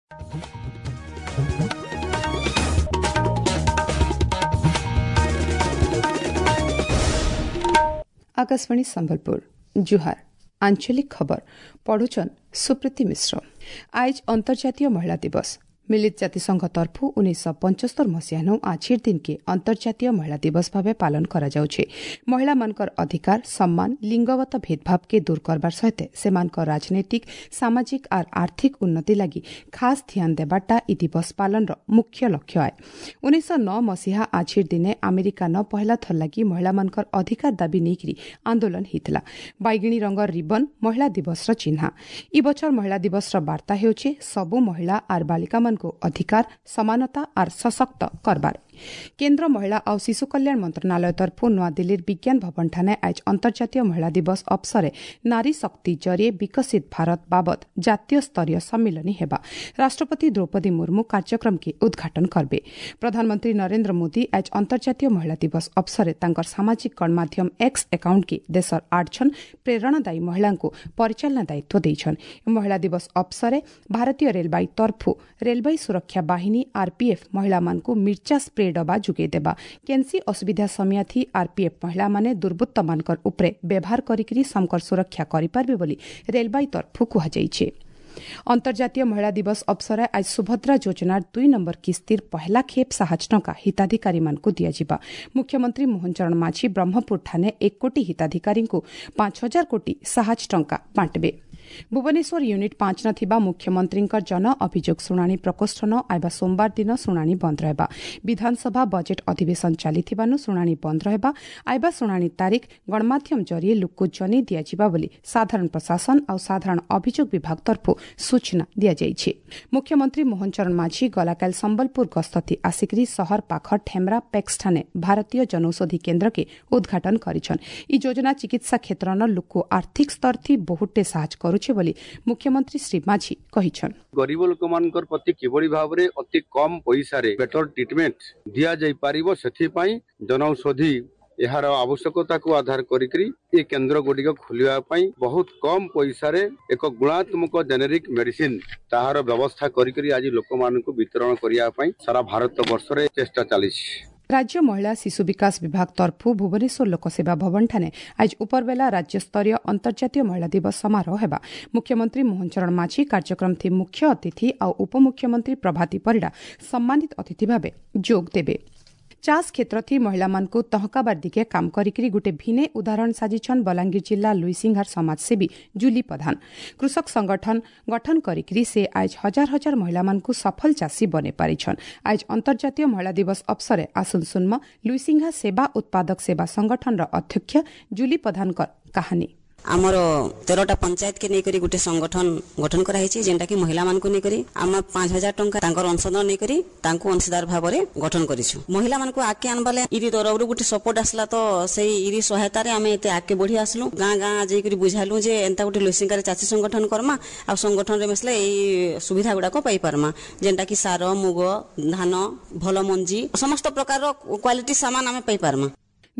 आकाशवाणी संबलपुर जुहार आंचलिक खबर पढ़ुचन सुप्रीति मिश्र। आज अंतर्जातीय महिला दिवस मिलित जातिसंघ तरफु 1975 मसीहानु आजिर दिन के अंतर्जातीय महिला दिवस भावे पालन करा जाउछे। महिला मानकर अधिकार सम्मान लिंगगत भेदभाव के दूर करबार सहित सेमानकर राजनैतिक सामाजिक और आर्थिक उन्नति लागि खास ध्यान देबाटा ई दिवस पालन रो मुख्य लक्ष्य आए। 1909 मसीहा आजिर दिने अमेरिका न पहला थर लागि महिला मानकर अधिकार दाबी नेकरी आंदोलन हितला। बैगणी रंगर रिबन महिला दिवस र चिन्ह। ई बछर महिला दिवस र वार्ता हेउछे सबु महिला और बालिका को अधिकार समानता और सशक्त करबार। केन्द्र महिला और शिशु कल्याण मंत्रणालय तरफु नवा दिल्लीर विज्ञान भवन ठाने आज अंतर्जातीय महिला दिवस अवसरे नारी शक्ति जरिए विकसित भारत बाबत जातीय स्तरीय सम्मेलन हेबा। राष्ट्रपति द्रौपदी मुर्मू कार्यक्रम के उद्घाटन करबे। प्रधानमंत्री नरेंद्र मोदी आज अंतर्जातीय महिला दिवस अवसरे तांकर सामाजिक गणमाध्यम एक्स अकाउंट के देशर 8 जन प्रेरणादायी महिला को परिचालना दायित्व देइछन। महिला दिवस अवसरे भारतीय रेलबाई तरफु रेलबाई सुरक्षा बाहिनी आरपीएफ महिला मानकु मिर्चा स्प्रे डबा जुगे देबा। केन्सी असुविधा समय थी आरपीएफ महिला माने दुर्बृत्त मानकर उपरे व्यवहार करिकरी समकर सुरक्षा करि पारबे बोली रेलबाई तरफु कुहा जाइछे। अंतर्जातीय महिला दिवस अवसर आज सुभद्रा योजनार 2 नंबर किस्तिर पहला खेप 60 टंका हिताधिकारी मानकु दियाजिबा। मुख्यमंत्री मोहन चरण माझी ब्रह्मपुर ठाने 1 कोटी हिताधिकारी को 5000 कोटी 60 टंका बांटबे। भुवनेश्वर यूनिट 5 नथिबा मुख्यमंत्री जन अभियोग शुणाणी प्रकोष्ठ न आइबा सोमवार दिन शुणाणी बंद रहबा। विधानसभा बजेट अधिवेशन चलिथिबानु शुणाणी बंद रहबा। आइबा शुणाणी तारीख गणमाध्यम जरिए लुक्कु जनी दियाजिबा बोली साधारण प्रशासन और साधारण अभियोग विभाग तरफु सूचना दिया जाइछे। मुख्यमंत्री मोहन चरण माझी गलाकाल संबलपुर गस्तथि आसिकरी शहर पाख ठेमरा पेक्स ठाने भारतीय जनौषधि केन्द्र के उद्घाटन करिछन। ई योजना चिकित्सा क्षेत्र न लुक्कु आर्थिक स्तर थी बहुते साहाय्य करू बोली मुख्यमंत्री श्री माझी कहिछन। गरीब लोक मानकर प्रति किबड़ी भावरे अति कम पैसा रे बेटर ट्रीटमेंट दिया जाई पारिबो सेथि पई जनौषधि एहार आवश्यकता को आधार करिकरी ये केन्द्र गुड़िक खोलिया पई बहुत कम पैसा रे एक गुणात्मक जेनेरिक मेडिसिन ताहार व्यवस्था करिकरी आज लोक मानकु वितरण करिया पई सारा भारत वर्ष रे चेष्टा चालिछि। राज्य महिला शिशु विकास विभाग तरफु भुवनेश्वर लोकसेवा भवन ठाने आज उपरबेला राज्य स्तरीय अंतर्जातीय महिला दिवस समारोह हेबा। मुख्यमंत्री मोहन चरण माझी कार्यक्रम थी मुख्य अतिथि और उपमुख्यमंत्री प्रभाती परिडा सम्मानित अतिथि भावे जोग देबे। चाष क्षेत्र थी महिला मानकु तहकाबार दिके काम करिकरी गुटे भिने उदाहरण साजिछन बलांगीर जिल्ला लुईसिंघार समाजसेवी जुली प्रधान। कृषक संगठन गठन करिकरी से आज हजार हजार महिला मानकु सफल चाषी बने पारिछन। आज अंतर्जातीय महिला दिवस अवसरे आसुन सुनमा लुईसिंघा सेवा उत्पादक सेवा संगठन अध्यक्ष जुली प्रधान कहानी। आमर 13टा पंचायत के नेकरी गुटे संगठन गठन करा हेछि जेंटा कि महिला मान को नेकरी आम 5000 टंका तांकर अंशदान नेकरी तांको अंशदार भाबरे गठन करिछु। महिला मान को आके आनबाले इरी तरफरु गुटे सपोर्ट आसला तो सेही इरी सहायता रे आमे एते आके बढ़ी आसलु। गां गां जे करी बुझालु जे एंता गुटे लुसिंगारे चाची संगठन करमा आ संगठन रे मिसले एई सुविधा गुडा को पाई परमा जेंटा कि सार मुग धान भलो मंजी समस्त प्रकार रो क्वालिटी सामान आमे पाई परमा।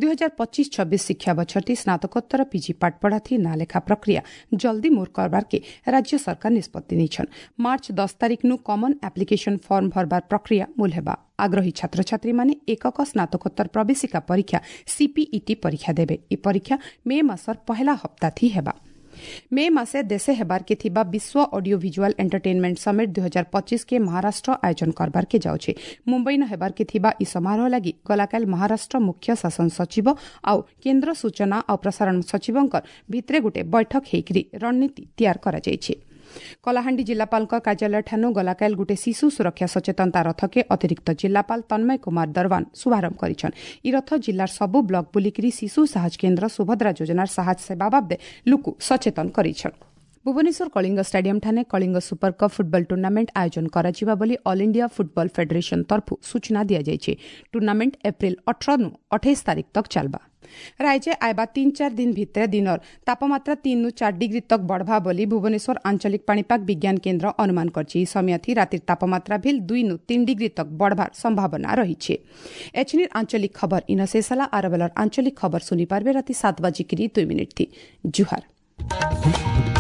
2025-26 शिक्षा बछरटी स्नातकोत्तर पीजी पाठपढ़ा थी नालेखा प्रक्रिया जल्दी मोर करबार के राज्य सरकार निष्पत्ति नैछन। मार्च 10 तारिख नु कॉमन एप्लिकेशन फॉर्म भरबार प्रक्रिया मूल हेबा। आग्रही छात्र छात्री माने एकक स्नातकोत्तर प्रवेशिका परीक्षा सीपीईटी परीक्षा देबे। ई परीक्षा मे मासर पहला हप्ता थी हेबा। मे मासे देशे हेबार के थिबा विश्व ऑडियो विजुअल एंटरटेनमेंट समिट 2025 के महाराष्ट्र आयोजन करबार के जाउछे। मुंबई न हेबार के थिबा ई समारोह लागि गलाकाल महाराष्ट्र मुख्य शासन सचिव और केंद्र सूचना और प्रसारण सचिवंकर भितरे गुटे बैठक हेकरी रणनीति तैयार करा जाइछे। कलाहांडी जिल्लापाल कार्यालय ठानु गलाकाल गुटे शिशु सुरक्षा सचेतनता रथ के अतिरिक्त जिल्लापाल तन्मय कुमार दरवान शुभारंभ करिछन। ई रथ जिल्लार सबु ब्लॉक बुलिकरी शिशु साहस केन्द्र सुभद्रा योजनार साहस सेवा बाबदे लुकु सचेतन करिछन। भुवनेश्वर कलिंग स्टेडियम ठाने Kalinga super cup football tournament आयोजन कराजिबा बोली ऑल इंडिया फुटबॉल फेडरेशन तरफु सूचना दिया जाइछे। टूर्नामेंट एप्रिल 18 नु 28 तारिख तक चलबा। राज्य आइबा 3-4 दिन भितर दिनर तापमात्रा 3 नु 4 डिग्री तक बढ़वा बोली भुवनेश्वर आंचलिक पाणीपाग विज्ञान केन्द्र अनुमान करछि। समय थी रातिर तापमात्रा भेल 2 नु 3 डिग्री तक बढ़वार संभावना रहिछे। एचनिर आंचलिक खबर इनसेसला आरबेलर आंचलिक खबर सुनि पारबे राति 7:02 थी। जुहार।